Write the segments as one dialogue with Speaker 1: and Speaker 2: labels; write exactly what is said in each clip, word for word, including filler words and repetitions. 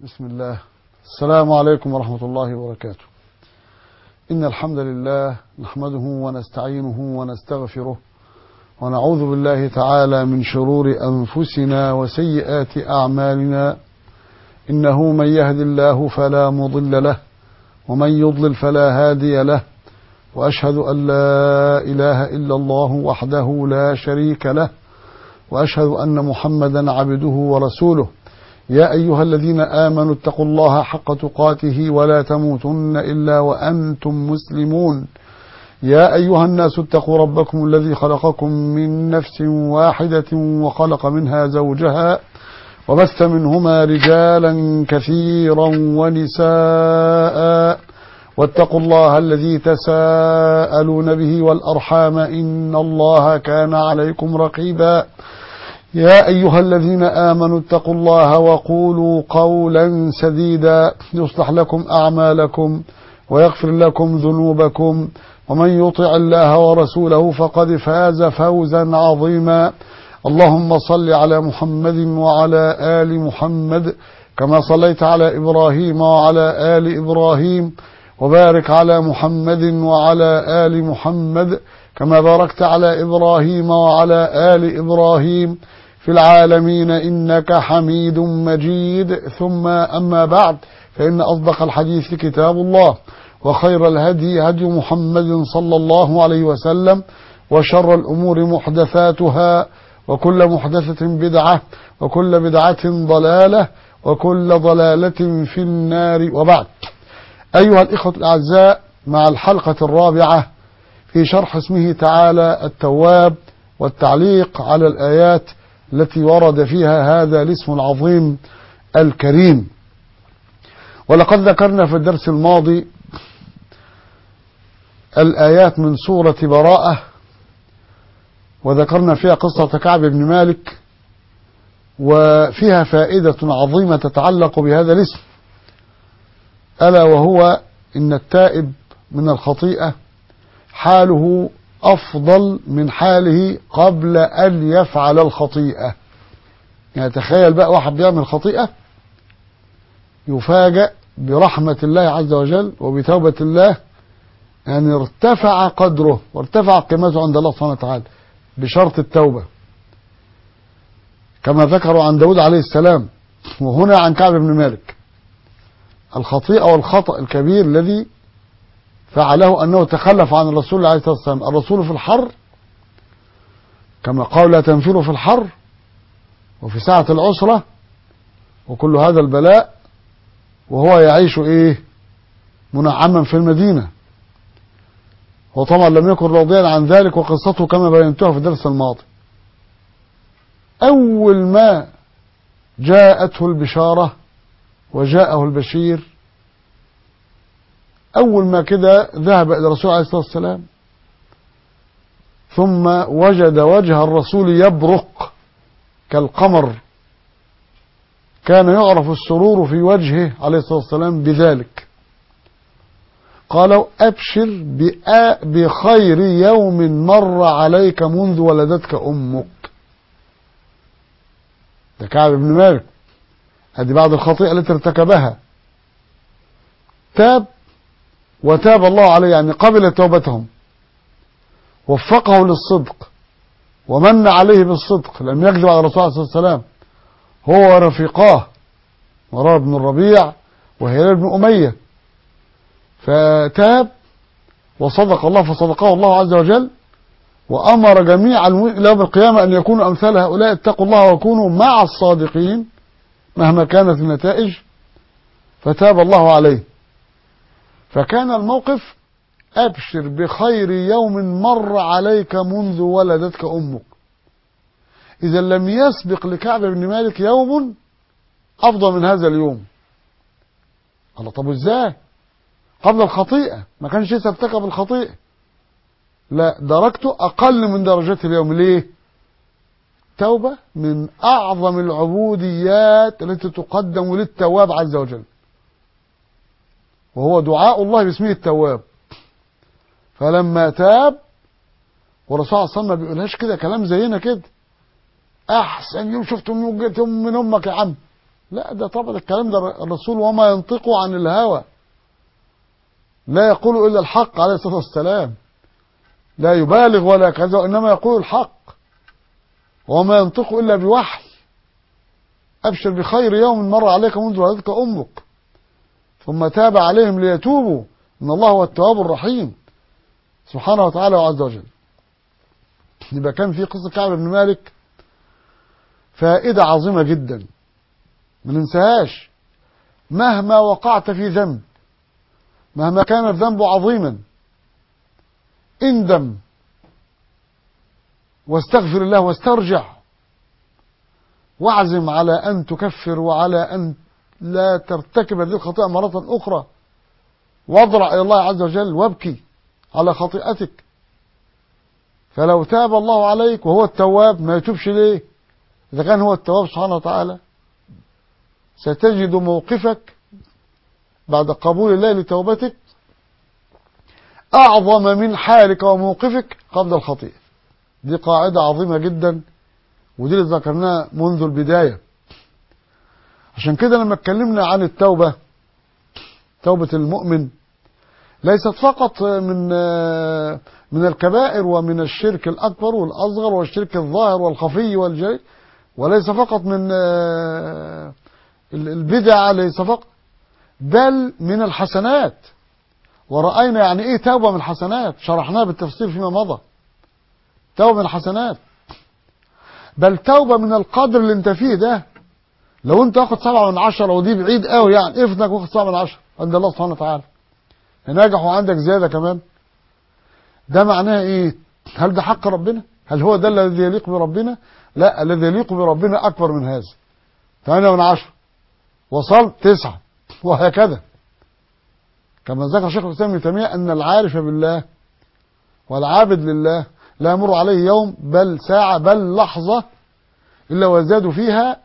Speaker 1: بسم الله. السلام عليكم ورحمة الله وبركاته. إن الحمد لله نحمده ونستعينه ونستغفره ونعوذ بالله تعالى من شرور أنفسنا وسيئات أعمالنا. إنه من يهد الله فلا مضل له ومن يضلل فلا هادي له، وأشهد أن لا إله إلا الله وحده لا شريك له، وأشهد أن محمدا عبده ورسوله. يا أيها الذين آمنوا اتقوا الله حق تقاته ولا تموتن إلا وأنتم مسلمون. يا أيها الناس اتقوا ربكم الذي خلقكم من نفس واحدة وخلق منها زوجها وبث منهما رجالا كثيرا ونساء، واتقوا الله الذي تساءلون به والأرحام إن الله كان عليكم رقيبا. يا أيها الذين آمنوا اتقوا الله وقولوا قولا سديدا يصلح لكم أعمالكم ويغفر لكم ذنوبكم، ومن يطع الله ورسوله فقد فاز فوزا عظيما. اللهم صل على محمد وعلى آل محمد كما صليت على إبراهيم وعلى آل إبراهيم، وبارك على محمد وعلى آل محمد كما باركت على إبراهيم وعلى آل إبراهيم في العالمين إنك حميد مجيد. ثم أما بعد، فإن أصدق الحديث كتاب الله، وخير الهدي هدي محمد صلى الله عليه وسلم، وشر الأمور محدثاتها، وكل محدثة بدعة، وكل بدعة ضلالة، وكل ضلالة في النار. وبعد، أيها الإخوة الأعزاء، مع الحلقة الرابعة في شرح اسمه تعالى التواب والتعليق على الآيات التي ورد فيها هذا الاسم العظيم الكريم. ولقد ذكرنا في الدرس الماضي الآيات من سورة براءة، وذكرنا فيها قصة كعب بن مالك، وفيها فائدة عظيمة تتعلق بهذا الاسم، ألا وهو إن التائب من الخطيئة حاله أفضل من حاله قبل أن يفعل الخطيئة. يعني تخيل بقى واحد بيعمل خطيئة يفاجأ برحمة الله عز وجل وبتوبة الله، يعني ارتفع قدره وارتفع قيمته عند الله سبحانه وتعالى بشرط التوبة، كما ذكروا عن داود عليه السلام. وهنا عن كعب بن مالك الخطيئة والخطأ الكبير الذي فعله أنه تخلف عن الرسول عليه الصلاة والسلام. الرسول في الحر كما قال لا تنفروا في الحر وفي ساعة العسرة وكل هذا البلاء، وهو يعيش إيه منعما في المدينة، وطبعا لم يكن راضيا عن ذلك، وقصته كما بينتها في الدرس الماضي. أول ما جاءته البشارة وجاءه البشير، أول ما كده ذهب إلى الرسول عليه الصلاة والسلام، ثم وجد وجه الرسول يبرق كالقمر، كان يعرف السرور في وجهه عليه الصلاة والسلام بذلك. قالوا أبشر بخير يوم مر عليك منذ ولدتك أمك. ده كعب بن مالك، هذه بعد الخطيئة التي ارتكبها تاب، وتاب الله عليه، يعني قبل توبتهم، وفقه للصدق ومن عليه بالصدق، لم يكذب على الرسول عليه الصلاة والسلام، هو ورفيقاه مرار بن الربيع وهلال بن أمية. فتاب وصدق الله فصدقه الله عز وجل، وأمر جميع المؤمنين يوم القيامة أن يكونوا أمثال هؤلاء، اتقوا الله وكونوا مع الصادقين مهما كانت النتائج. فتاب الله عليه، فكان الموقف أبشر بخير يوم مر عليك منذ ولدتك أمك. إذا لم يسبق لكعب بن مالك يوم أفضل من هذا اليوم. الله، طب ازاي؟ قبل الخطيئة ما كانش لسه ارتكب الخطيئة، لا، درجته أقل من درجات اليوم. ليه؟ توبة من أعظم العبوديات التي تقدم للتواب عز وجل، وهو دعاء الله باسمه التواب. فلما تاب، والرسول صلى الله عليه وسلم ما بيقولهاش كده كلام زينا كده، أحسن يوم شفته من وجهة من أمك يا عم، لا، ده طبعا الكلام ده الرسول وما ينطق عن الهوى، لا يقول إلا الحق عليه الصلاة والسلام، لا يبالغ ولا كذا، وإنما يقول الحق، وما ينطق إلا بوحي. أبشر بخير يوم مر عليك منذ ولدتك أمك ثم تاب عليهم ليتوبوا إن الله هو التواب الرحيم سبحانه وتعالى وعز وجل. يبقى كان في قصة كعب بن مالك فائدة عظيمة جدا ما ننساهاش. مهما وقعت في ذنب، مهما كان الذنب عظيما، اندم واستغفر الله واسترجع، واعزم على أن تكفر وعلى أن لا ترتكب هذه الخطيئة مرة أخرى، واضرع إلى الله عز وجل وابكي على خطيئتك. فلو تاب الله عليك وهو التواب، ما يتوبش ليه؟ إذا كان هو التواب سبحانه وتعالى، ستجد موقفك بعد قبول الله لتوبتك أعظم من حالك وموقفك قبل الخطيئة. دي قاعدة عظيمة جدا، ودي اللي ذكرناها منذ البداية. عشان كده لما اتكلمنا عن التوبة، توبة المؤمن ليست فقط من من الكبائر ومن الشرك الأكبر والأصغر والشرك الظاهر والخفي والجلي، وليس فقط من البدع، ليس فقط، بل من الحسنات. ورأينا يعني ايه توبة من الحسنات، شرحناها بالتفصيل فيما مضى. توبة من الحسنات، بل توبة من القدر اللي انت فيه ده. لو انت واخد سبعة من عشرة ودي بعيد قوي، يعني افنك واخد سبعة من عشرة عند الله سبحانه وتعالى، ناجح وعندك زيادة كمان، ده معناه ايه؟ هل ده حق ربنا؟ هل هو ده الذي يليق بربنا؟ لا، الذي يليق بربنا اكبر من هذا. ثمانية من عشرة، وصلت تسعة، وهكذا. كما ذكر شيخ الاسلام ابن تيمية ان العارف بالله والعابد لله لا يمر عليه يوم بل ساعة بل لحظة إلا ويزداد فيها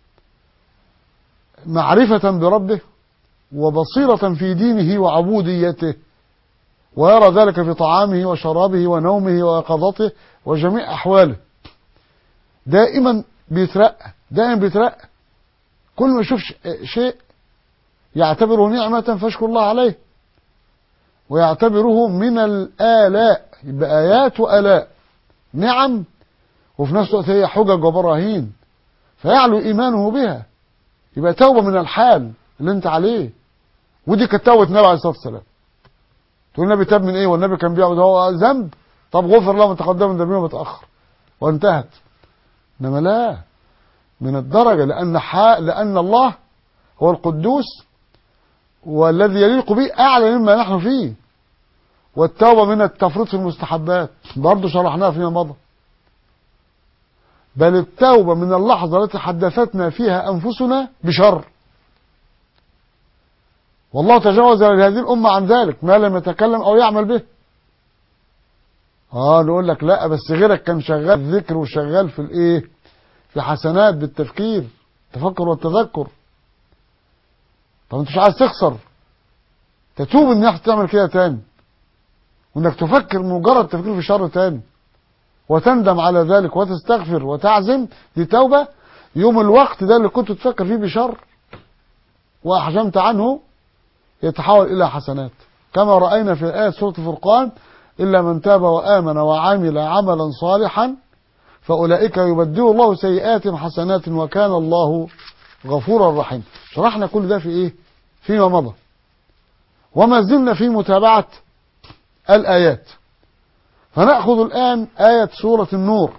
Speaker 1: معرفة بربه وبصيرة في دينه وعبوديته، ويرى ذلك في طعامه وشرابه ونومه ويقظته وجميع أحواله. دائما بيترقى، دائما بيترقى. كل ما يشوف شيء يعتبره نعمة فاشكر الله عليه، ويعتبره من الآلاء، يبقى آيات وآلاء، نعم، وفي نفس الوقت هي حجج وبراهين، فيعلو إيمانه بها. يبقى توبة من الحال اللي انت عليه. ودي كانت توبة النبي عليه الصلاة والسلام. تقول النبي تاب من ايه؟ والنبي كان بيعبد هو ذنب، طب غفر له ما تقدم من ذنبه ومتأخر وانتهت. انما لا، من الدرجة، لأن حا... لأن الله هو القدوس، والذي يليق به أعلى مما نحن فيه. والتوبة من التفريط في المستحبات، برضه شرحناها فيما مضى. بل التوبة من اللحظة التي حدثتنا فيها أنفسنا بشر، والله تجاوز لهذه الأمة عن ذلك ما لم يتكلم أو يعمل به. اه نقول لك لا، بس غيرك كان شغال ذكر وشغال في الايه، في حسنات بالتفكير، التفكر والتذكر. طب انت مش عايز تخسر، تتوب انك تعمل كده تاني، وانك تفكر مجرد تفكير في شر تاني وتندم على ذلك وتستغفر وتعزم، دي توبة. يوم الوقت ده اللي كنت تفكر فيه بشر وأحجمت عنه يتحول إلى حسنات، كما رأينا في آية سورة الفرقان: إلا من تاب وآمن وعمل عملا صالحا فأولئك يبدل الله سيئات حسنات وكان الله غفورا رحيما. شرحنا كل ده في إيه؟ فيما مضى. وما زلنا في متابعة الآيات، فنأخذ الآن آية سورة النور: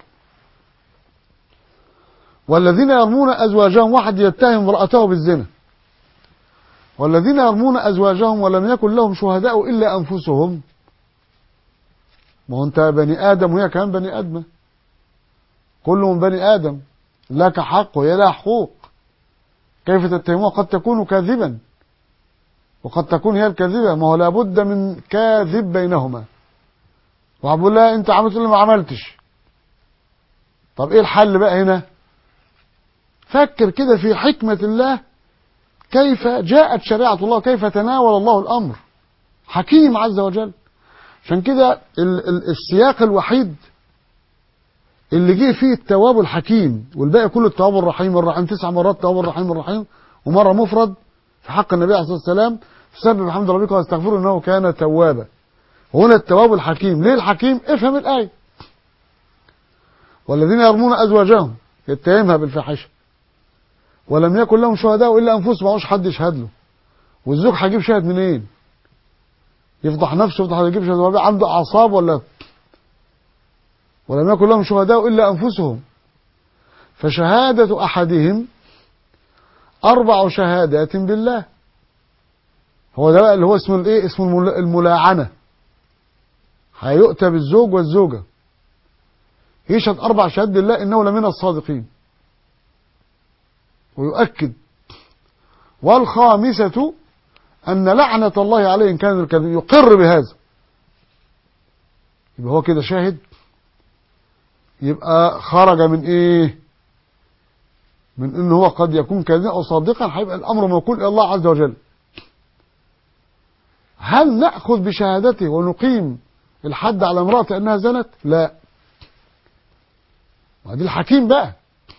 Speaker 1: والذين يرمون أزواجهم، واحد يتهم امرأته بالزنا، والذين يرمون أزواجهم ولم يكن لهم شهداء إلا أنفسهم. ما هو أنت بني آدم وهي كمان بني آدم، كلهم بني آدم، لك حق وهي لها حقوق. كيف تتهموها؟ قد تكون كاذبا وقد تكون هي الكاذبة، ما هو لابد من كاذب بينهما. وعبد الله أنت عملت اللي ما عملتش، طب إيه الحل بقى هنا؟ فكر كده في حكمة الله، كيف جاءت شريعة الله، كيف تناول الله الأمر، حكيم عز وجل. عشان كده السياق الوحيد اللي جه فيه التواب الحكيم والباقي كله التواب الرحيم الرحيم، تسع مرات التواب الرحيم الرحيم ومرة مفرد في حق النبي عليه الصلاة والسلام سبح بحمد ربك واستغفره انه كان توابا. هنا التواب الحكيم. ليه الحكيم؟ افهم الآية. والذين يرمون أزواجهم يتهمها بالفاحشة ولم يكن لهم شهداء إلا أنفسهم، معهوش حد يشهد له، والزوج هيجيب شاهد منين؟ يفضح نفسه، يفضح يجيب شهداء، عنده أعصاب ولا؟ ولم يكن لهم شهداء إلا أنفسهم، فشهادة أحدهم أربع شهادات بالله. هو ده بقى اللي هو اسمه الايه؟ اسمه الملاعنة. هيؤتى بالزوج والزوجة يشهد أربع شهادات بالله إنه لمن الصادقين، ويؤكد. والخامسة أن لعنة الله عليه إن كان الكذب، يقر بهذا. يبقى هو كده شاهد، يبقى خرج من إيه؟ من إنه هو قد يكون كاذبا أو صادقا، هيبقى الأمر موكول إلى الله عز وجل. هل نأخذ بشهادته ونقيم الحد على امرأة أنها زنت؟ لا. وهذه الحكيم بقى.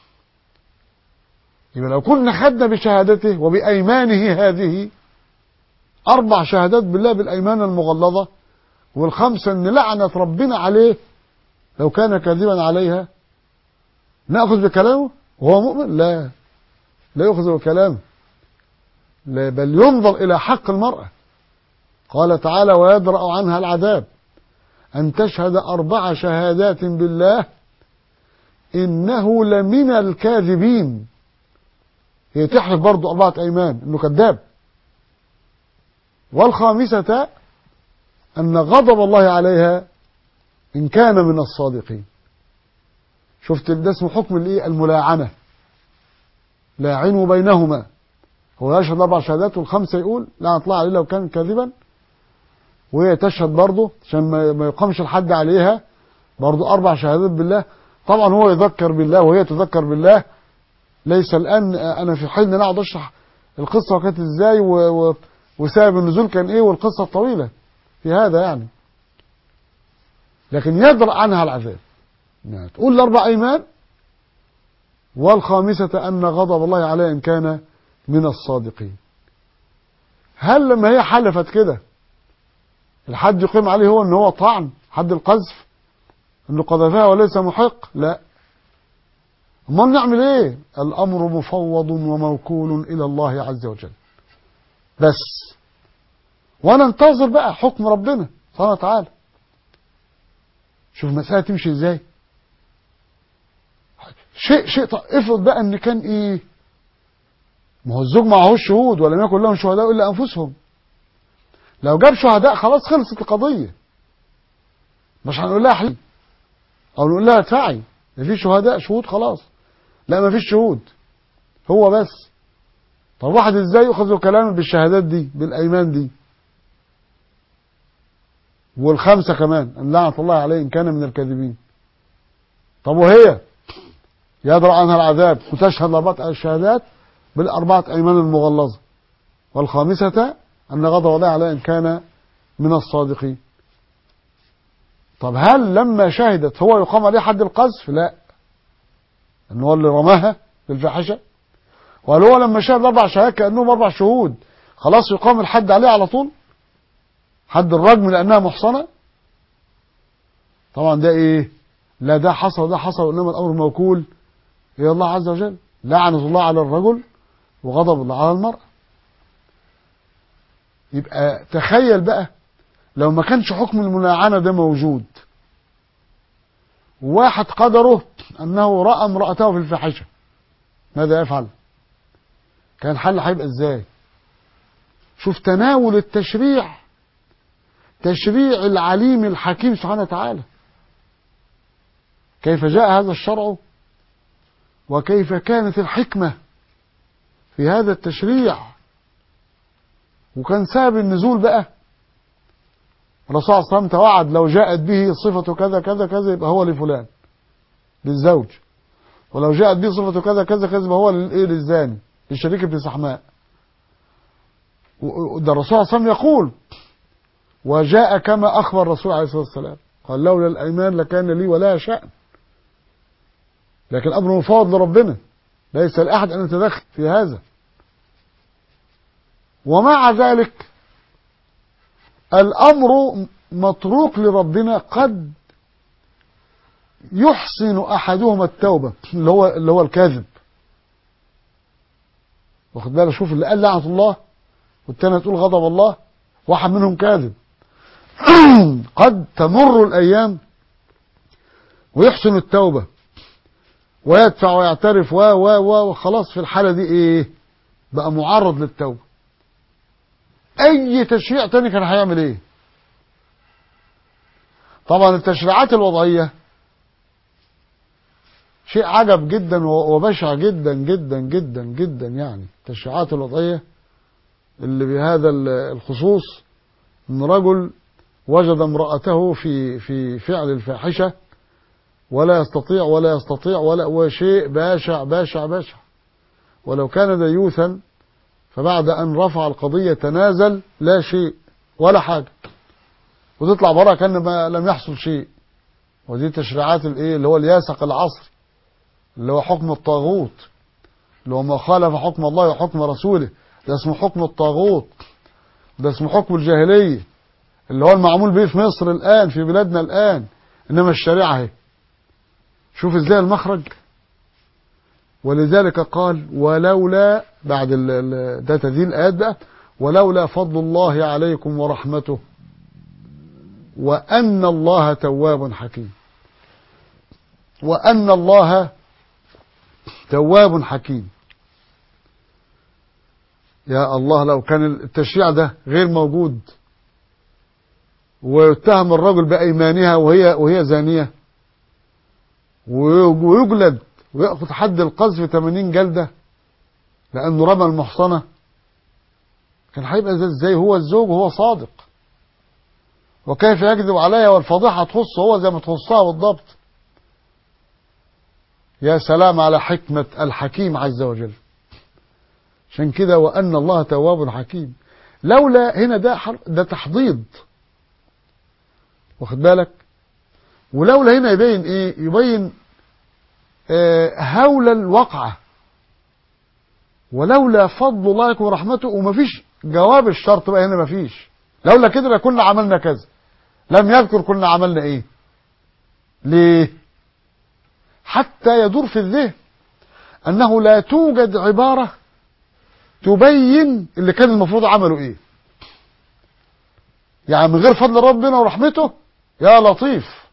Speaker 1: يبقى لو كنا خدنا بشهادته وبأيمانه هذه أربع شهادات بالله بالأيمان المغلظة، والخمسة أن لعنة ربنا عليه لو كان كاذبا عليها، نأخذ بكلامه وهو مؤمن؟ لا، لا يأخذ بكلامه، لا، بل ينظر إلى حق المرأة. قال تعالى ويدرأ عنها العذاب أن تشهد أربع شهادات بالله إنه لمن الكاذبين. هي تحلف برضو أربعة أيمان إنه كذاب. والخامسة أن غضب الله عليها إن كان من الصادقين. شفت ده اسمه حكم الإيه؟ الملاعنة. لاعنوا بينهما. هو يشهد أربع شهادات والخمسة يقول لا أطلع عليه لو كان كاذبا، وهي تشهد برضه عشان ما يقامش الحد عليها برضه أربع شهادات بالله. طبعا هو يذكر بالله وهي تذكر بالله. ليس الآن أنا في حين أنا أقعد أشرح القصة وكانت إزاي وسبب النزول كان إيه والقصة الطويلة في هذا يعني، لكن يدرأ عنها العذاب. يعني تقول الأربع أيمان، والخامسة أن غضب الله عليه إن كان من الصادقين. هل لما هي حلفت كده الحد يقيم عليه هو ان هو طعن حد القذف انه قذفها وليس محق؟ لا. امال نعمل ايه؟ الامر مفوض وموكول الى الله عز وجل بس، وننتظر بقى حكم ربنا سبحانه وتعالى. شوف المسألة تمشي ازاي. شيء شيء افرض بقى ان كان ايه، ما هو الزوج معهوش شهود ولم يكن لهم شهداء الا انفسهم. لو جاب شهداء خلاص خلصت القضية، مش هنقول لها حلي او نقول لها ادفعي، ما فيش شهداء شهود خلاص. لا ما فيش شهود، هو بس. طب واحد ازاي ياخذ كلامه بالشهادات دي بالايمان دي والخمسه كمان ان لعنه الله عليه ان كان من الكاذبين؟ طب وهي يدرأ عنها العذاب وتشهد اربعه الشهادات بالاربعه ايمان المغلظه، والخامسه ان غضب الله عليه ان كان من الصادقين. طب هل لما شهدت هو يقام عليه حد القذف؟ لا، ان هو اللي رماها بالفاحشه. وهل هو لما شهد اربع شهادات كانهم اربع شهود خلاص يقام الحد عليه على طول، حد الرجم لانها محصنه؟ طبعا ده ايه؟ لا ده حصل وده حصل، وانما الامر موكول الى الله عز وجل. لعنه الله على الرجل وغضب الله على المرأة. يبقى تخيل بقى لو ما كانش حكم الملاعنة ده موجود، واحد قدره انه رأى امرأته في الفاحشة، ماذا يفعل؟ كان الحل هيبقى ازاي؟ شوف تناول التشريع، تشريع العليم الحكيم سبحانه وتعالى، كيف جاء هذا الشرع وكيف كانت الحكمة في هذا التشريع. وكان سبب النزول بقى الرسول صلى الله عليه وسلم توعد لو جاءت به صفة كذا كذا كذا يبقى هو لفلان للزوج، ولو جاءت به صفة كذا كذا كذا يبقى هو للايه للزاني للشريك ابن سحماء. وده الرسول صلى الله عليه وسلم يقول وجاء كما أخبر الرسول عليه الصلاة والسلام قال لولا الأيمان لكان لي ولا شأن. لكن الأمر مفوض لربنا، ليس لأحد أن يتدخل في هذا. ومع ذلك الأمر متروك لربنا، قد يحسن أحدهما التوبة اللي هو اللي هو الكاذب، واخد بالك؟ شوف اللي قال لعنة الله والتاني تقول غضب الله، واحد منهم كاذب. قد تمر الأيام ويحسن التوبة ويدفع ويعترف و و و وخلاص، في الحالة دي ايه؟ بقى معرض للتوبة. اي تشريع تاني كان هيعمل ايه؟ طبعا التشريعات الوضعية شيء عجب جدا وبشع جدا جدا جدا جدا. يعني التشريعات الوضعية اللي بهذا الخصوص، ان رجل وجد امرأته في في فعل الفاحشة ولا يستطيع ولا يستطيع ولا وشيء باشع باشع باشع. ولو كان ديوثا فبعد أن رفع القضية تنازل، لا شيء ولا حاجة، وتطلع بره كأن ما لم يحصل شيء. ودي تشريعات الايه اللي هو الياسق العصري، اللي هو حكم الطاغوت، اللي هو ما خالف حكم الله وحكم رسوله، ده اسمه حكم الطاغوت، ده اسمه حكم الجاهلية اللي هو المعمول به في مصر الآن، في بلادنا الآن. إنما الشريعة اهي، شوف ازاي المخرج. ولذلك قال ولولا، بعد ده تذيل الآيات بقى، ولولا فضل الله عليكم ورحمته وأن الله تواب حكيم. وأن الله تواب حكيم. يا الله، لو كان التشريع ده غير موجود ويتهم الرجل بأيمانها وهي وهي زانية ويجلد ويأخذ حد القذف ثمانين جلدة لأنه رمى المحصنة، كان هيبقى ازاي هو الزوج وهو صادق؟ وكيف يكذب عليها والفضيحة تخصه هو زي ما تخصها بالضبط. يا سلام على حكمة الحكيم عز وجل. عشان كده وأن الله تواب حكيم. لولا هنا ده ده تحضيض، واخد بالك؟ ولولا هنا يبين ايه؟ يبين آه هول الوقعة. ولولا فضل الله عليكم ورحمته، ومفيش جواب الشرط بقى هنا، مفيش. لولا كده لكنا عملنا كذا، لم يذكر كنا عملنا ايه. ليه؟ حتى يدور في الذهن انه لا توجد عبارة تبين اللي كان المفروض عمله ايه. يعني من غير فضل ربنا ورحمته يا لطيف،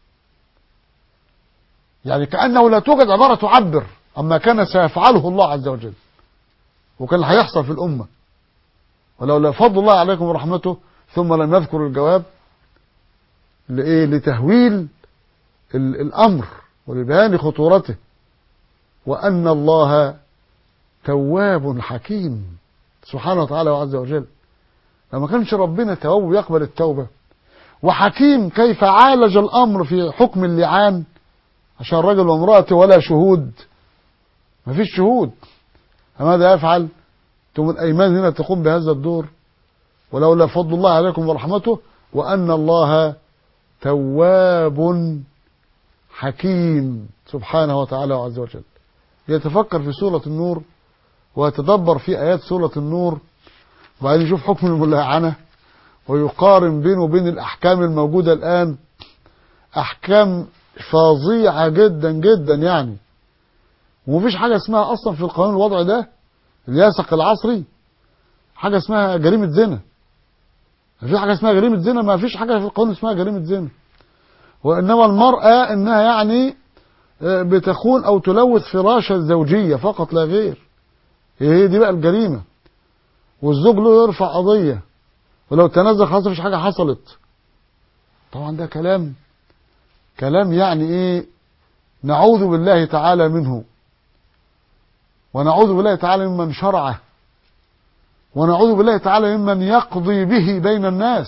Speaker 1: يعني كأنه لا توجد عبارة تعبر عما كان سيفعله الله عز وجل وكان هيحصل في الأمة. ولولا فضل الله عليكم ورحمته، ثم لم يذكر الجواب لإيه؟ لتهويل الأمر ولبيان خطورته. وأن الله تواب حكيم سبحانه وتعالى وعز وجل. لما كانش ربنا تواب يقبل التوبة، وحكيم كيف عالج الأمر في حكم اللعان عشان رجل وامرأته ولا شهود، ما فيش شهود، فماذا يفعل؟ ثم الأيمان هنا تقوم بهذا الدور. ولولا فضل الله عليكم ورحمته وأن الله تواب حكيم سبحانه وتعالى وعز وجل. يتفكر في سورة النور ويتدبر في آيات سورة النور، وبعدين يشوف حكم الملاعنة ويقارن بينه وبين الأحكام الموجودة الآن، أحكام فظيعة جدا جدا يعني. ومفيش حاجة اسمها أصلا في القانون الوضعي ده الياسق العصري حاجة اسمها جريمة زنا. مفيش حاجة اسمها جريمة زنا، ما فيش حاجة في القانون اسمها جريمة زنا. وإنما المرأة إنها يعني بتخون أو تلوث فراشة الزوجية فقط لا غير، هي دي بقى الجريمة. والزوج له يرفع قضية، ولو تنازل خلاص مفيش حاجة حصلت. طبعا ده كلام كلام يعني ايه؟ نعوذ بالله تعالى منه، ونعوذ بالله تعالى ممن شرعه، ونعوذ بالله تعالى ممن يقضي به بين الناس،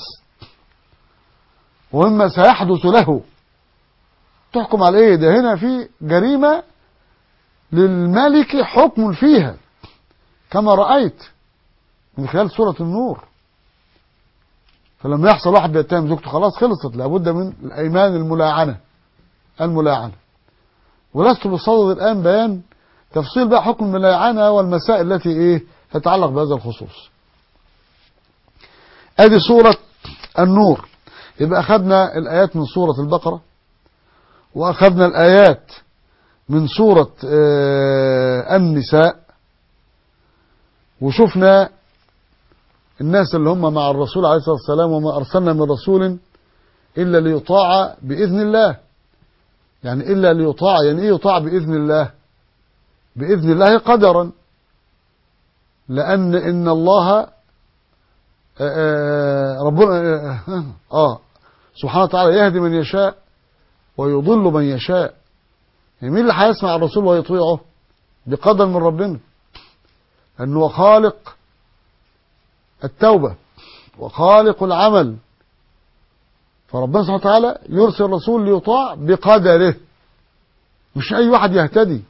Speaker 1: ومما سيحدث له. تحكم على ايه؟ ده هنا في جريمة للملك حكم فيها كما رأيت من خلال سورة النور. فلما يحصل واحد بيتهم زوجته خلاص خلصت، لابد من الأيمان الملاعنة الملاعنة ولست بصدد الآن بيان تفصيل بقى حكم اللعانة والمسائل التي إيه تتعلق بهذا الخصوص. أدي سورة النور. يبقى أخذنا الآيات من سورة البقرة، وأخذنا الآيات من سورة النساء، وشفنا الناس اللي هم مع الرسول عليه الصلاة والسلام، وما أرسلنا من رسول إلا ليطاع بإذن الله. يعني إلا ليطاع، يعني إيه يطاع بإذن الله؟ بإذن الله قدرا، لأن إن الله ربنا آه سبحانه وتعالى يهدي من يشاء ويضل من يشاء. يعني مين اللي هيسمع الرسول ويطيعه؟ بقدر من ربنا، أنه خالق التوبة وخالق العمل. فربنا سبحانه وتعالى يرسل الرسول ليطاع بقدره، مش أي واحد يهتدي.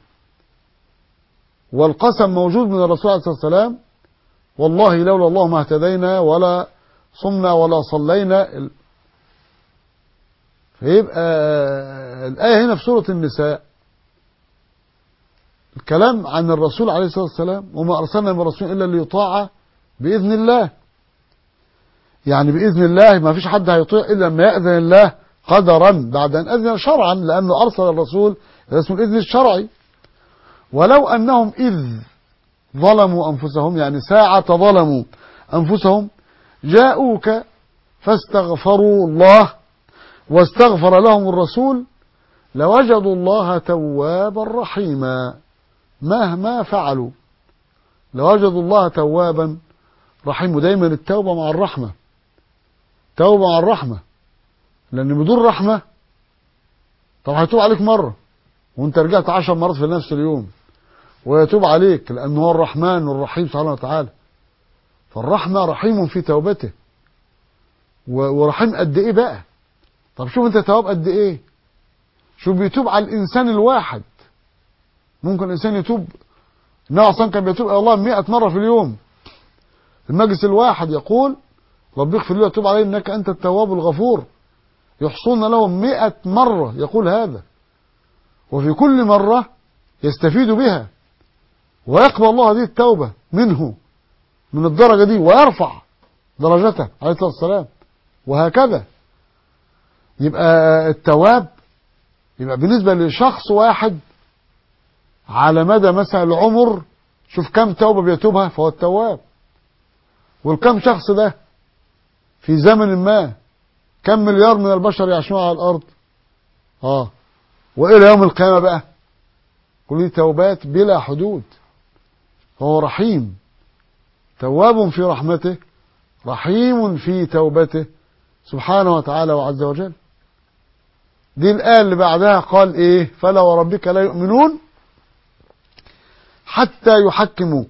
Speaker 1: والقسم موجود من الرسول عليه الصلاة والسلام: والله لولا الله ما اهتدينا ولا صمنا ولا صلينا. فيبقى الآية هنا في سورة النساء الكلام عن الرسول عليه الصلاة والسلام: وما أرسلنا من رسول إلا ليطاع بإذن الله. يعني بإذن الله ما فيش حد هيطيع إلا لما يأذن الله قدرا، بعد أن أذن شرعا، لأنه أرسل الرسول اسمه الإذن الشرعي. ولو أنهم إذ ظلموا أنفسهم، يعني ساعة ظلموا أنفسهم، جاءوك فاستغفروا الله واستغفر لهم الرسول لوجدوا الله توابا رحيما. مهما فعلوا لوجدوا الله توابا رحيما. ودايما التوبة مع الرحمة، توبة مع الرحمة، لأن بدون رحمة طب هيتوب عليك مرة وانت رجعت عشر مرات في نفس اليوم، ويتوب عليك لأنه هو الرحمن والرحيم سبحانه وتعالى. فالرحمة رحيم في توبته، ورحيم قد ايه بقى. طب شوف انت تواب قد ايه، شوف بيتوب على الإنسان الواحد. ممكن الإنسان يتوب، النبي أصلا كان بيتوب إلى الله مئة مرة في اليوم. المجلس الواحد يقول: رب اغفر لي وتوب علي إنك أنت التواب الغفور. يحصون له مئة مرة يقول هذا، وفي كل مرة يستفيد بها، ويقبل الله هذه التوبة منه من الدرجة دي، ويرفع درجته عليه الصلاة والسلام، وهكذا. يبقى التواب يبقى بالنسبة لشخص واحد على مدى مثلا العمر، شوف كم توبة بيتوبها، فهو التواب. والكم شخص ده في زمن ما كم مليار من البشر يعيشون على الأرض، اه وإلى يوم القيامة بقى كل توبات بلا حدود. فهو رحيم، تواب في رحمته، رحيم في توبته سبحانه وتعالى وعز وجل. دي الآية اللي بعدها قال ايه: فلا وربك لا يؤمنون حتى يحكموك.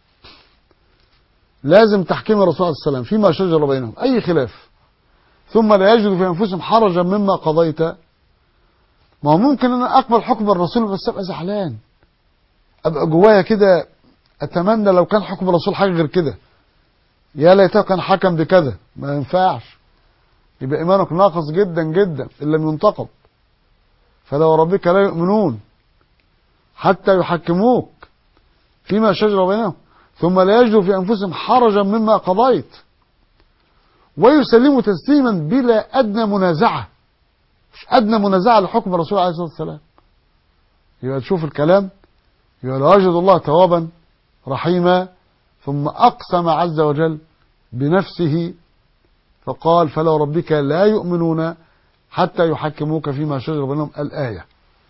Speaker 1: لازم تحكيم الرسول عليه السلام فيما شجر بينهم، أي خلاف، ثم لا يجدوا في أنفسهم حرجا مما قضيت. ما هو ممكن أنا أقبل حكم الرسول بس أبقى زعلان، أبقى جوايا كده أتمنى لو كان حكم الرسول حاجة غير كده، يا ليته كان حكم بكذا. ما ينفعش، يبقى إيمانك ناقص جدا جدا إن لم ينتقد. فلا وربك لا يؤمنون حتى يحكموك فيما شجر بينهم ثم لا يجدوا في أنفسهم حرجا مما قضيت ويسلموا تسليما بلا أدنى منازعة. مش أدنى منازعة لحكم الرسول عليه الصلاة والسلام. يبقى تشوف الكلام، يبقى لا يجد الله توابا رحيما. ثم أقسم عز وجل بنفسه فقال: فلا ربك لا يؤمنون حتى يحكموك فيما شجر بينهم. الآية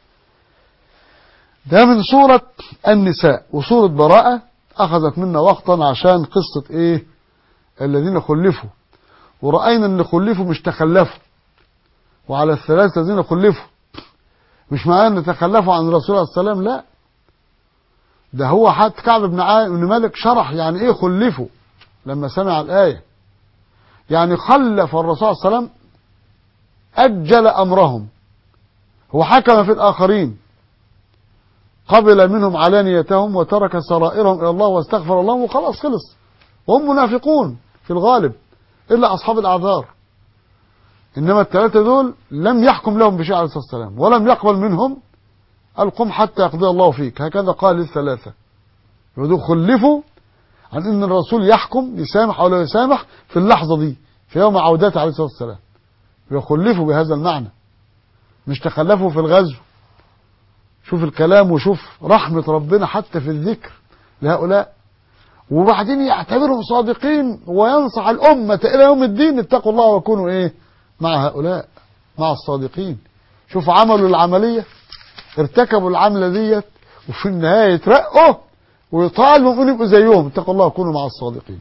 Speaker 1: ده من سورة النساء. وسورة براءة أخذت منا وقتا عشان قصة إيه الذين خلفوا، ورأينا أن خلفوا مش تخلفوا. وعلى الثلاثة الذين خلفوا مش معناه أن تخلفوا عن الرسول عليه السلام، لا، ده هو حتى كعب بن بن مالك شرح يعني إيه خلفوا لما سمع الآية. يعني خلف الرسول عليه السلام، أجل أمرهم، هو حكم في الآخرين، قبل منهم علانيتهم وترك سرائرهم إلى الله واستغفر الله وخلاص خلص. وهم منافقون في الغالب إلا أصحاب الأعذار. إنما الثلاثة دول لم يحكم لهم بشيء عليه الصلاة والسلام، ولم يقبل منهم قال قم حتى يقضي الله فيك، هكذا قال للثلاثة. ودول خلفوا عن ان الرسول يحكم يسامح او لا يسامح في اللحظة دي في يوم عودته عليه الصلاة والسلام، يخلفوا بهذا المعنى، مش تخلفوا في الغزو. شوف الكلام وشوف رحمة ربنا حتى في الذكر لهؤلاء، وبعدين يعتبرهم صادقين وينصح الأمة إلى يوم الدين اتقوا الله وكونوا إيه مع هؤلاء، مع الصادقين. شوف عملوا العملية، ارتكبوا العملة ديت، وفي النهاية يترقوا ويطالبوا ان يبقوا زيهم، اتقوا الله وكونوا مع الصادقين.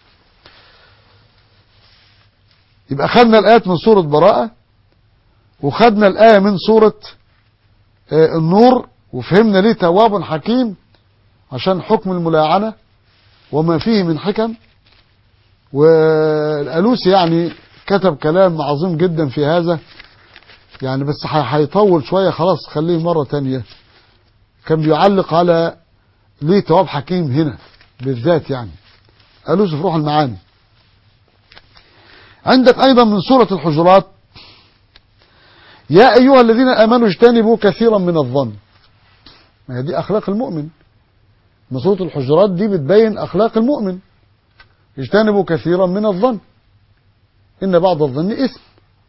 Speaker 1: يبقى خدنا الآيات من سورة براءة، وخدنا الآية من سورة النور، وفهمنا ليه تواب حكيم عشان حكم الملاعنة وما فيه من حكم. والألوسي يعني كتب كلام عظيم جدا في هذا يعني، بس هيطول شوية، خلاص خليه مرة تانية. كان بيعلق على ليه تواب حكيم هنا بالذات يعني، ألوسي في روح المعاني. عندك أيضا من سورة الحجرات يا أيها الذين آمنوا اجتنبوا كثيرا من الظن. ما هي دي أخلاق المؤمن، من سورة الحجرات دي بتبين أخلاق المؤمن. اجتنبوا كثيرا من الظن إن بعض الظن إثم.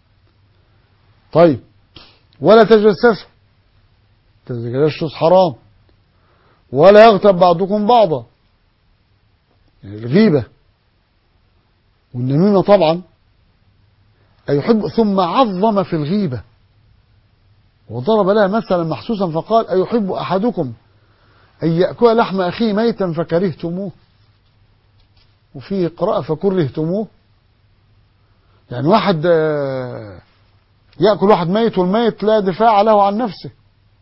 Speaker 1: طيب ولا تجسسوا، التجسس حرام. ولا يغتب بعضكم بعضا، يعني الغيبة والنميمة طبعا. أيحب، ثم عظم في الغيبة وضرب لها مثلا محسوسا فقال أيحب أحدكم أن يأكل لحم أخيه ميتا فكرهتموه، وفيه قراءة فكرهتموه. يعني واحد يأكل واحد ميت، والميت لا دفاع له عن نفسه،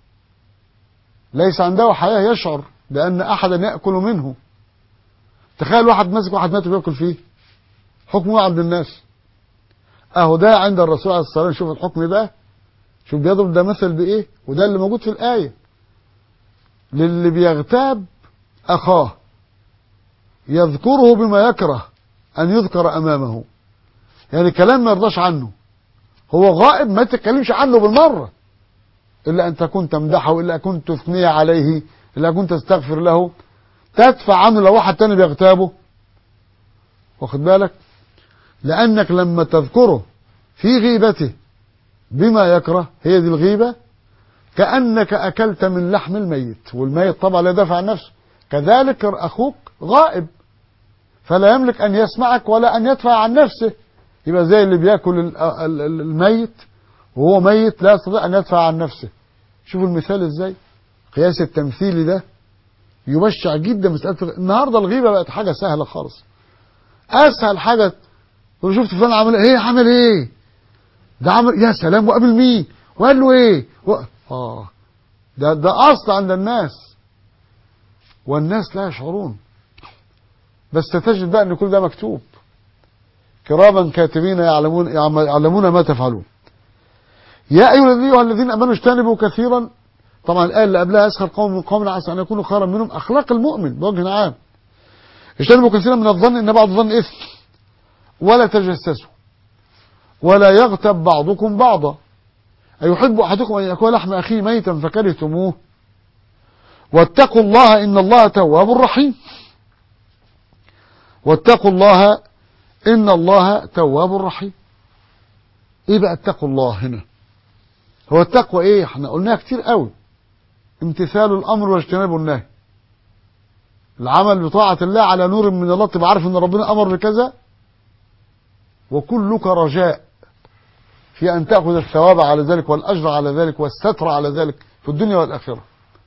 Speaker 1: ليس عنده حياة يشعر بأن أحدا يأكل منه. تخيل واحد ماسك واحد ميت ويأكل فيه، حكمه عند الناس. أهو ده عند الرسول عليه الصلاة والسلام. شوف الحكم بقى، شوف بيضرب ده مثل بإيه، وده اللي موجود في الآية. للي بيغتاب أخاه يذكره بما يكره أن يذكر أمامه، يعني كلام ما يرضاش عنه، هو غائب ما تتكلمش عنه بالمرة، إلا أن تكون تمدحه، إلا أن كنت تثني عليه، إلا أن كنت تستغفر له، تدفع عنه لو واحد تاني بيغتابه. واخد بالك؟ لأنك لما تذكره في غيبته بما يكره، هي دي الغيبة، كأنك أكلت من لحم الميت، والميت طبعا لا يدافع عن نفسه. كذلك أخوك غائب فلا يملك أن يسمعك ولا أن يدفع عن نفسه، يبقى زي اللي بيأكل الميت وهو ميت لا يستطيع أن يدفع عن نفسه. شوفوا المثال ازاي، قياس التمثيلي ده يبشع جدا. مسألة النهاردة الغيبة بقت حاجة سهلة خالص، أسهل حاجة. شفت فلان عمل ايه، عمل ايه، ده عمل يا سلام، وقابل مين وقال له ايه و... اه ده ده أصل عند الناس، والناس لا يشعرون. بس تجد بقى ان كل ده مكتوب، كراما كاتبين يعلمون يعلمون ما تفعلون. يا أيها الذين آمنوا اجتنبوا كثيرا. طبعا الآية اللي قبلها أسخر قوم من قوم عسى أن يكونوا خيرا منهم، أخلاق المؤمن بوجه عام. اجتنبوا كثيرا من الظن إن بعض الظن إثم. ولا تجسسوا ولا يغتب بعضكم بعضا. أيحب أحدكم أن يأكل لحم أخيه ميتا فكرهتموه. واتقوا الله إن الله تواب رحيم. واتقوا الله إن الله تواب رحيم. إيه بقى اتقوا الله هنا؟ هو التقوى إيه؟ احنا قلناها كتير قوي، امتثال الأمر واجتناب النهي، العمل بطاعة الله على نور من الله، تبقى عارف ان ربنا أمر بكذا، وكلك رجاء في أن تأخذ الثواب على ذلك والأجر على ذلك والستر على ذلك في الدنيا والآخرة،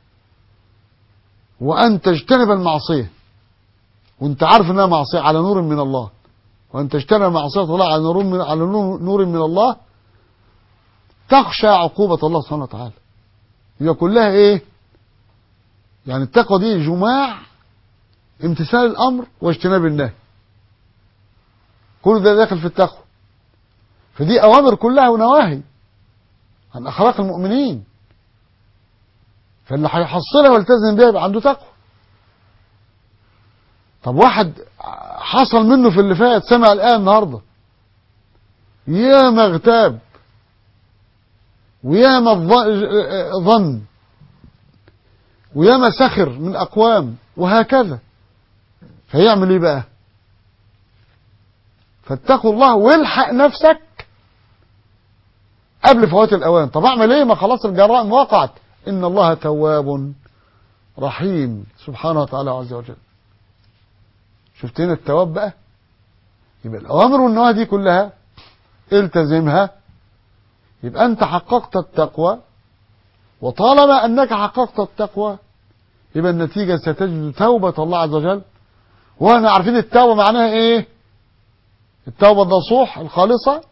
Speaker 1: وأن تجتنب المعصية وانت عارف انها معصية على نور من الله، وأن تجتنب معصية الله على نور من, على نور من الله، تخشى عقوبة الله سبحانه وتعالى. يبقى كلها ايه يعني؟ التقوى دي جماع امتثال الأمر واجتناب النهي، كل ده داخل في التقوى. فدي أوامر كلها ونواهي عن أخلاق المؤمنين، فاللي هيحصلها والتزم بيها يبقى عنده تقوى. طب واحد حصل منه في اللي فات، سمع الآية النهارده، ياما اغتاب وياما ظن وياما سخر من أقوام وهكذا. فيعمل ايه بقى؟ فاتقوا الله والحق نفسك قبل فوات الأوان. طب اعمل ايه؟ ما خلاص الجرائم وقعت. إن الله تواب رحيم سبحانه وتعالى عز وجل. شفت هنا التواب بقى؟ يبقى الأوامر والنواهي دي كلها التزمها، يبقى أنت حققت التقوى. وطالما أنك حققت التقوى يبقى النتيجة ستجد توبة الله عز وجل. واحنا عارفين التوبة معناها ايه؟ التوبة النصوح الخالصة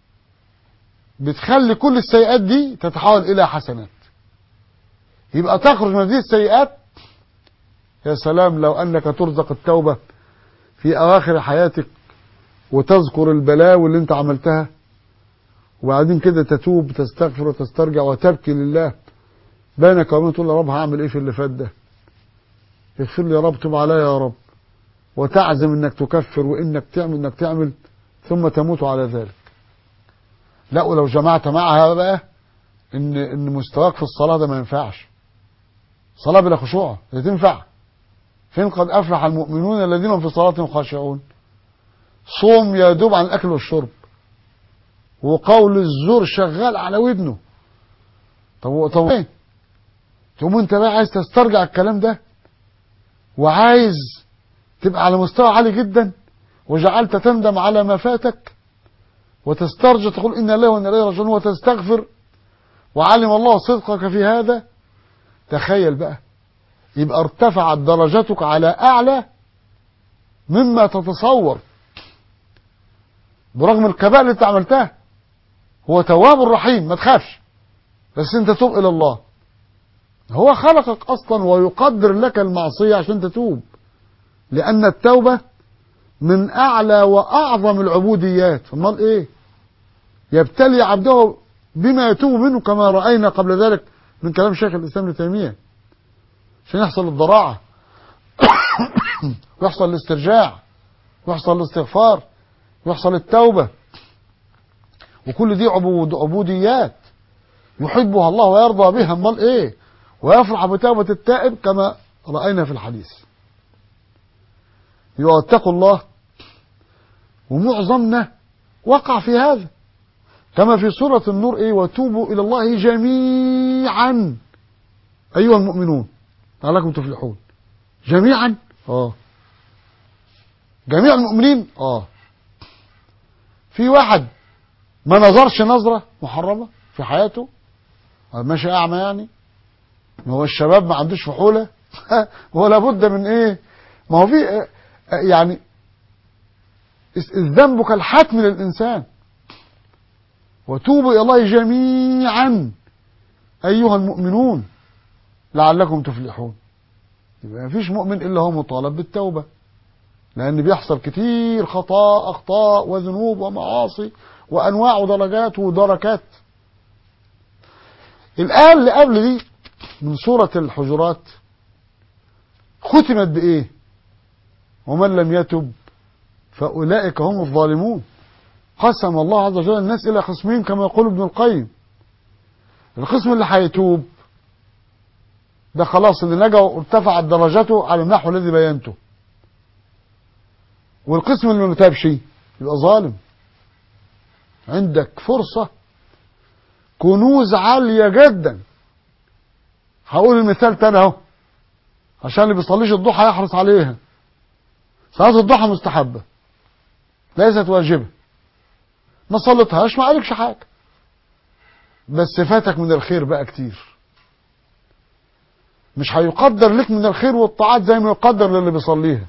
Speaker 1: بتخلي كل السيئات دي تتحول إلى حسنات. يبقى تخرج من هذه السيئات. يا سلام لو أنك ترزق التوبة في أواخر حياتك وتذكر البلاوي اللي انت عملتها، وبعدين كده تتوب تستغفر وتسترجع وتبكي لله بينك وبين، تقول يا رب هعمل ايه في اللي فات ده؟ اغفر لي يا رب، تب عليا يا رب، وتعزم انك تكفر وانك تعمل انك تعمل ثم تموت على ذلك. لا، ولو جمعت معها بقى ان ان مستواك في الصلاه ده ما ينفعش. صلاه بلا خشوع لا تنفع. فين قد افلح المؤمنون الذين هم في صلاتهم خاشعون. صوم يا دوب عن الاكل والشرب، وقول الزور شغال على ودنه. طب طب ايه؟ تقوم انت بقى عايز تسترجع الكلام ده، وعايز تبقى على مستوى عالي جدا، وجعلت تندم على ما فاتك وتسترجع تقول إن الله وإن إليه راجعون وتستغفر، وعلم الله صدقك في هذا. تخيل بقى، يبقى ارتفعت درجتك على أعلى مما تتصور برغم الكبائر اللي انت عملتها. هو تواب رحيم، ما تخافش، بس انت توب إلى الله. هو خلقك أصلا ويقدر لك المعصية عشان تتوب، لأن التوبة من أعلى وأعظم العبوديات. امال إيه؟ يبتلي عبده بما يتوب منه، كما رأينا قبل ذلك من كلام شيخ الإسلام ابن تيمية، عشان يحصل الضراعة ويحصل الاسترجاع ويحصل الاستغفار ويحصل التوبة. وكل دي عبود عبوديات يحبها الله ويرضى بها. امال إيه؟ ويفرح بتوبة التائب كما رأينا في الحديث. يبقى اتقوا الله، ومعظمنا وقع في هذا كما في سورة النور ايه؟ وتوبوا الى الله جميعا ايها المؤمنون لعلكم تفلحون. جميعا اه جميع المؤمنين اه في واحد ما نظرش نظرة محرمة في حياته ماشي اعمى يعني؟ ما هو الشباب ما عندوش فحولة هو لابد من ايه؟ ما هو في يعني الذنب كالحتم للإنسان. وتوبوا إلى الله جميعا أيها المؤمنون لعلكم تفلحون. يبقى ما فيش مؤمن إلا هو مطالب بالتوبة، لأن بيحصل كتير خطأ أخطاء وذنوب ومعاصي وأنواع ودرجات ودركات. الآية اللي قبل دي من سورة الحجرات ختمت بإيه؟ ومن لم يتب فأولئك هم الظالمون. قسم الله عز وجل الناس إلى قسمين كما يقول ابن القيم. القسم اللي هيتوب ده خلاص اللي نجا وارتفعت درجته على النحو الذي بينته، والقسم اللي ما تابش يبقى ظالم. عندك فرصة كنوز عالية جدا. هقول المثال تاني اهو عشان اللي بيصليش الضحى يحرص عليها. صلاة الضحى مستحبة ليست واجبة، ما صلتهاش ما عليكش حاجة، بس فاتك من الخير بقى كتير. مش هيقدر لك من الخير والطاعات زي ما يقدر للي بيصليها.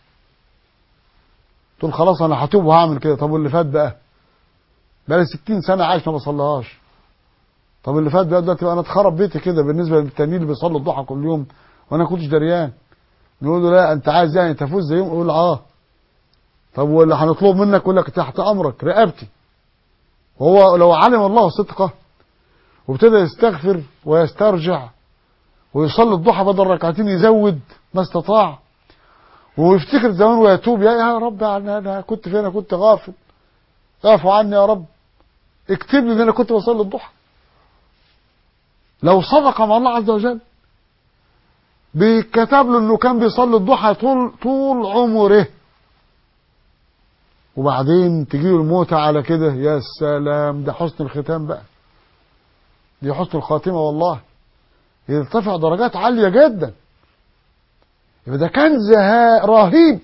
Speaker 1: تقول خلاص انا هتوب وهعمل كده. طب واللي فات بقى؟ بقى لي ستين سنة عايش ما بصليهاش. طب اللي فات بقى دلوقتي انا اتخرب بيتي كده بالنسبة للتانيين اللي بيصلوا الضحى كل يوم وانا كنتش دريان. نقول له لا انت عايز يعني تفوز زيهم؟ يقول اه. طب واللي هنطلب منك يقول لك تحت امرك رقبتي. وهو لو علم الله صدقه وابتدى يستغفر ويسترجع ويصلي الضحى بدل ركعتين يزود ما استطاع ويفتكر زمان ويتوب، يا يا رب انا كنت فين؟ انا كنت غافل، اعفو عني يا رب، اكتب لي ان انا كنت بصلي الضحى. لو صدق مع الله عز وجل بيتكتب له انه كان بيصلي الضحى طول طول عمره، وبعدين تجيله الموتى على كده، يا سلام، ده حسن الختام بقى، دي حسن الخاتمة والله، يرتفع درجات عالية جدا. يبقى ده كنز رهيب.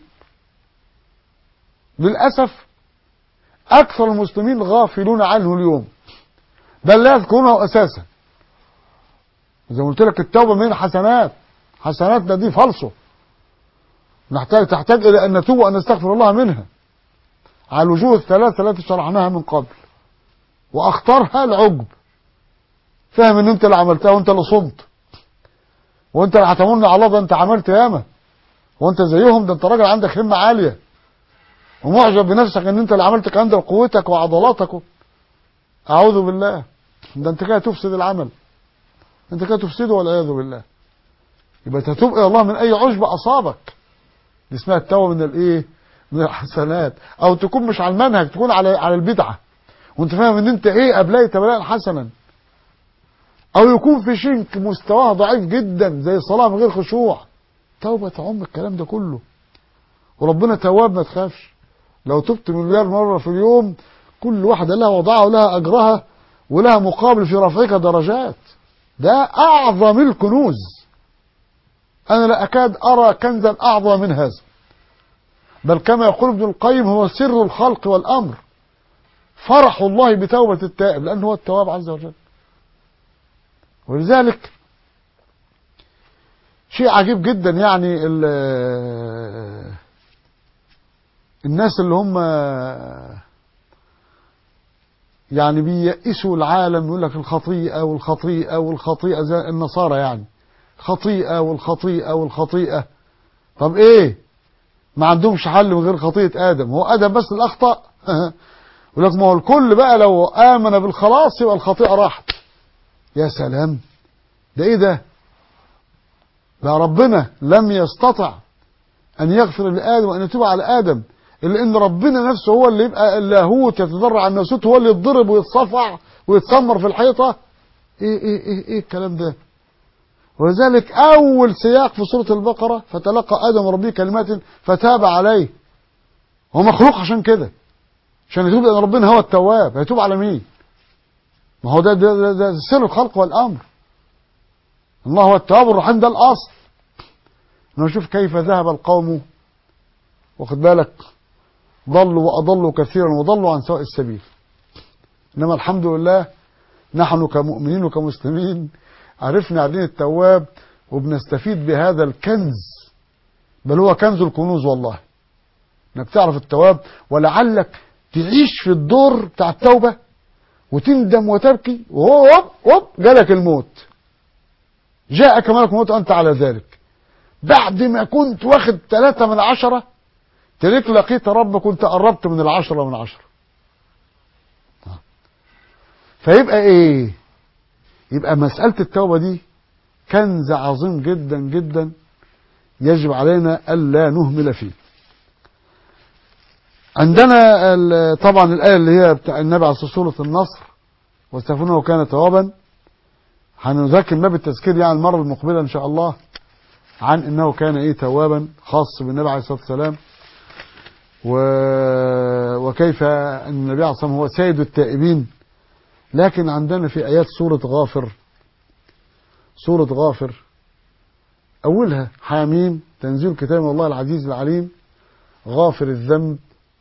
Speaker 1: للأسف أكثر المسلمين غافلون عنه اليوم، بل لا يذكرونه أساسا. زي ما قلت لك التوبة من حسنات، حسناتنا دي فالصو، نحتاج تحتاج إلى أن نتوب وأن نستغفر الله منها على الوجوه الثلاثة التي شرحناها من قبل. وأخطرها العجب، فاهم ان انت اللي عملتها وانت اللي صمت وانت اللي هتمن على الله، ده انت عملت ياما وانت زيهم، ده انت راجل عندك همة عالية ومعجب بنفسك ان انت اللي عملت، كان عندك قوتك وعضلاتك. اعوذ بالله، ده انت كده تفسد العمل، انت كده تفسده والعياذ بالله. يبقى تتوب الى الله من اي عشب اصابك، دي اسمها التوبه من الايه؟ من الحسنات. او تكون مش على المنهج، تكون على على البدعه وانت فاهم ان انت ايه ابليت بلاء حسنا، او يكون في شرك مستواه ضعيف جدا زي الصلاه من غير خشوع. توبه تعم الكلام ده كله، وربنا تواب ما تخافش. لو تبت مليار مره في اليوم، كل واحده لها وضعها ولها اجرها ولها مقابل في رفعك درجات. ده اعظم الكنوز، انا لا اكاد ارى كنزا اعظم من هذا، بل كما يقول ابن القيم هو سر الخلق والامر، فرح الله بتوبه التائب لانه هو التواب عز وجل. ولذلك شيء عجيب جدا، يعني الناس اللي هم يعني بييئسوا العالم، يقول لك الخطيئة والخطيئة والخطيئة زي النصارى، يعني خطيئة والخطيئة والخطيئة. طب ايه؟ ما عندهمش حل من غير خطيئة آدم، هو آدم بس اللي أخطأ؟ يقول لك ما هو الكل بقى لو آمن بالخلاص يبقى الخطيئة راحت. يا سلام، ده ايه ده؟ ده ربنا لم يستطع أن يغفر لآدم وأن يتوب على آدم، إلا إن ربنا نفسه هو اللي يبقى اللاهوت يتضرع عن نفسه، هو اللي يتضرب ويتصفع ويتسمر في الحيطة. إيه إيه إيه إيه الكلام ده؟ ولذلك أول سياق في سورة البقرة، فتلقى آدم ربه كلمات فتاب عليه. هو مخلوق عشان كده، عشان يتوب، لأن ربنا هو التواب. هيتوب على مين؟ ما هو ده ده, ده, ده سر الخلق والأمر. الله هو التواب الرحيم، ده الأصل. نشوف كيف ذهب القوم، واخد بالك، ضلوا وأضلوا كثيرا وضلوا عن سواء السبيل. إنما الحمد لله نحن كمؤمنين وكمسلمين عرفنا عدين التواب، وبنستفيد بهذا الكنز، بل هو كنز الكنوز والله، انك تعرف التواب، ولعلك تعيش في الدور بتاع التوبة وتندم وتبكي، وهو هوب جالك الموت، جاءك ملك الموت وأنت على ذلك، بعد ما كنت واخد ثلاثة من عشرة تلك لقيت ربك كنت قربت من العشرة من عشرة. فيبقى ايه؟ يبقى مسألة التوبة دي كنز عظيم جدا جدا، يجب علينا ألا نهمل فيه. عندنا طبعا الآية اللي هي بتاع النبي على سورة النصر، واستغفرونه كان توابا. هنذاكر باب التذكير يعني المرة المقبلة إن شاء الله، عن إنه كان إيه توابا، خاص بالنبي عليه الصلاة والسلام، و... وكيف أن النبي عليه الصلاة والسلام هو سيد التائبين. لكن عندنا في آيات سورة غافر، سورة غافر أولها حاميم، تنزيل كتاب الله العزيز العليم، غافر الذنب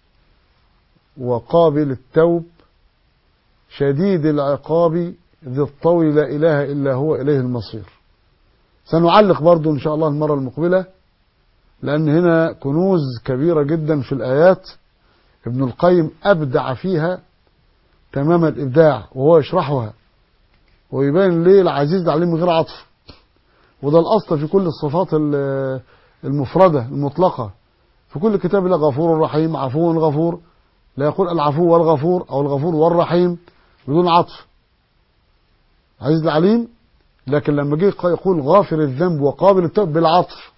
Speaker 1: وقابل التوب شديد العقاب ذي الطول لا إله إلا هو إليه المصير. سنعلق برضو إن شاء الله المرة المقبلة، لأن هنا كنوز كبيرة جدا في الآيات، ابن القيم أبدع فيها تمام الإبداع، وهو يشرحها ويبين ليه العزيز العليم من غير عطف. وده الأصل في كل الصفات المفردة المطلقة في كل كتاب الله، غفور رحيم، عفو غفور، لا يقول العفو والغفور أو الغفور والرحيم بدون عطف، عزيز العليم. لكن لما جه يقول غافر الذنب وقابل التوب بالعطف،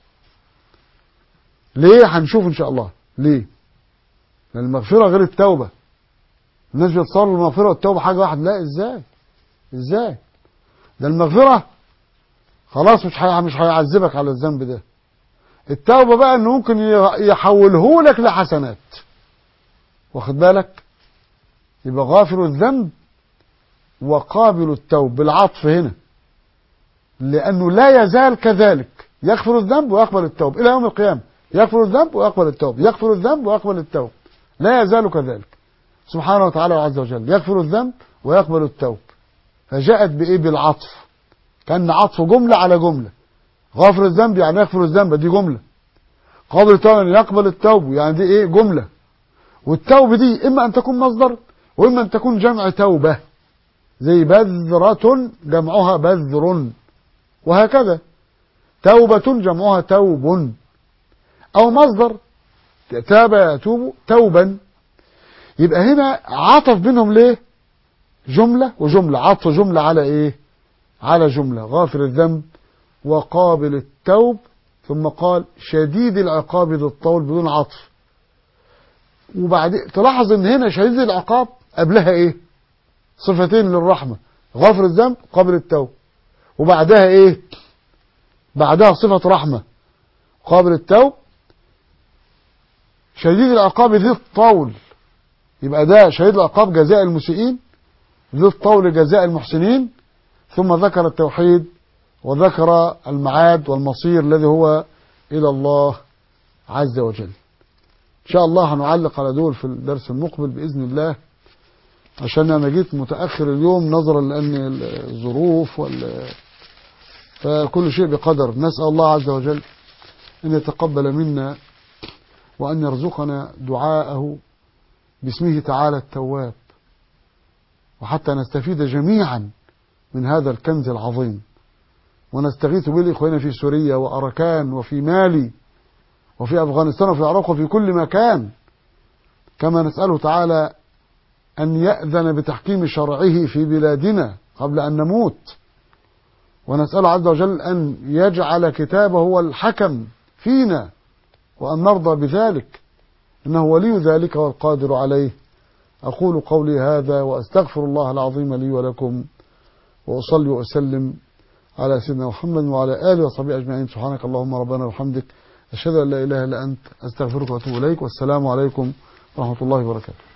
Speaker 1: ليه؟ هنشوف إن شاء الله ليه. لأن المغفرة غير التوبة. الناس بيتصوروا المغفرة والتوبة حاجة واحدة، لا، ازاي ازاي؟ ده المغفرة خلاص مش حي... مش هيعذبك على الذنب ده. التوبة بقى انه ممكن يحوله لك لحسنات، واخد بالك؟ يبقى غافر الذنب وقابل التوب بالعطف هنا، لأنه لا يزال كذلك يغفر الذنب ويقبل التوب إلى يوم القيامة. يغفر الذنب ويقبل التوب، يغفر الذنب ويقبل التوب، لا يزال كذلك سبحانه وتعالى وعز وجل. يغفر الذنب ويقبل التوب، فجاءت بإيه؟ بالعطف، كان عطف جملة على جملة. غافر الذنب يعني يغفر الذنب، دي جملة. قابل التوب يعني يقبل التوب، يعني دي إيه؟ جملة. والتوب دي إما أن تكون مصدر وإما أن تكون جمع توبة، زي بذرة جمعها بذر، وهكذا توبة جمعها توب، أو مصدر تاب يتوب توبا. يبقى هنا عطف بينهم ليه؟ جملة وجملة، عطف جملة على إيه؟ على جملة. غافر الذنب وقابل التوب، ثم قال شديد العقاب ذو الطول بدون عطف. وبعد تلاحظ ان هنا شديد العقاب قبلها ايه؟ صفتين للرحمة، غافر الذنب قابل التوب، وبعدها ايه؟ بعدها صفة رحمة قابل التوب شديد العقاب ذي الطول. يبقى ده شديد العقاب جزاء المسيئين، ذي الطول جزاء المحسنين. ثم ذكر التوحيد وذكر المعاد والمصير الذي هو إلى الله عز وجل. إن شاء الله هنعلق على دول في الدرس المقبل بإذن الله، عشان أنا جيت متأخر اليوم نظرا لأن الظروف وال... فكل شيء بقدر. نسأل الله عز وجل أن يتقبل منا وأن يرزقنا دعاءه باسمه تعالى التواب، وحتى نستفيد جميعا من هذا الكنز العظيم، ونستغيث بالإخوان في سوريا وأركان وفي مالي وفي أفغانستان وفي العراق وفي كل مكان. كما نسأله تعالى أن يأذن بتحكيم شرعه في بلادنا قبل أن نموت، ونسأله عز وجل أن يجعل كتابه هو الحكم فينا وأن نرضى بذلك، إنه ولي ذلك والقادر عليه. أقول قولي هذا وأستغفر الله العظيم لي ولكم، وأصلي وأسلم على سيدنا محمد وعلى آله وصحبه أجمعين. سبحانك اللهم ربنا وبحمدك، أشهد أن لا إله إلا أنت، أستغفرك وأتوب إليك، والسلام عليكم ورحمة الله وبركاته.